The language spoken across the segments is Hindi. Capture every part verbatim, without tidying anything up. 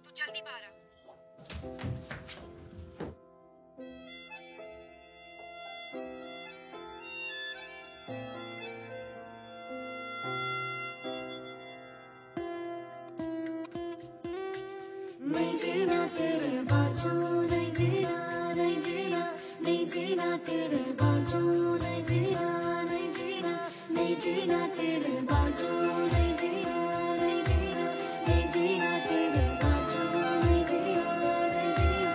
तू जल्दी बाहर आ। नहीं जीना तेरे बाजू, नहीं जीना, नहीं जीना, नहीं जीना तेरे बाजू, नहीं जीना, नहीं जीना, नहीं जीना तेरे बाजू, नहीं जीना, नहीं जीना, नहीं जीना तेरे बाजू, नहीं जीना, नहीं जीना।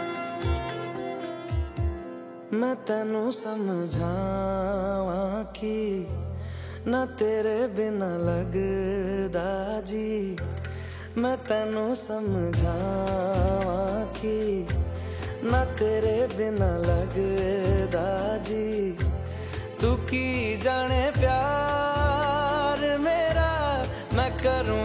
मैं तेनू समझावा कि ना तेरे बिना लगदा जी, मैं तेनू समझावा कि ना तेरे बिना लगदा जी। तू की जाने प्यार मेरा, मैं करूं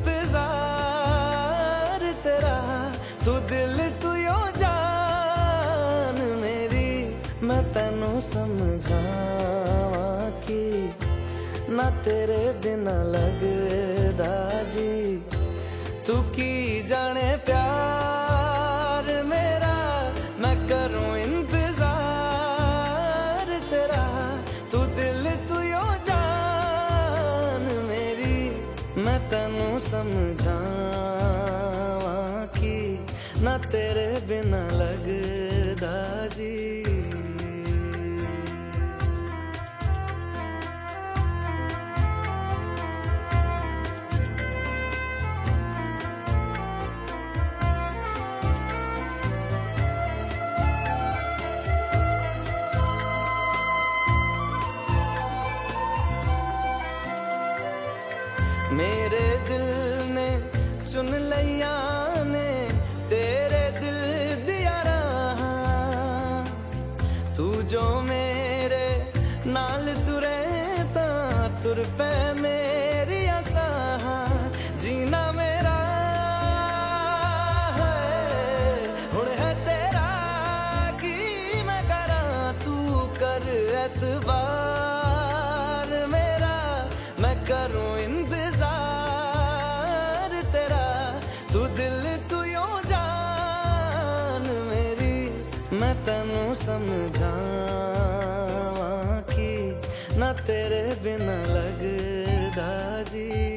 इंतजार तेरा। तू दिल तू यो जान मेरी, मैं तेनू समझावा कि ना तेरे बिना लगदा जी। तू की जाने प्यार मेरा, मैं करूं इंतजार तेरा। तू दिल तू यो जान मेरी, मैं तेनू समझावा कि ना तेरे बिना लगदा जी। मेरे दिल ने चुन लिया ने तेरे दिल दिया रहा। तू जो मेरे नाल तुरे ता तुर पे मेरी आसा। जीना मेरा है हुण है तेरा की मैं करा, तू कर एतबार मेरा, मैं करूं इंतजार तेरा। तू दिल तू यो जान मेरी, मैं तेनू समझावा कि ना तेरे बिना लगदा जी।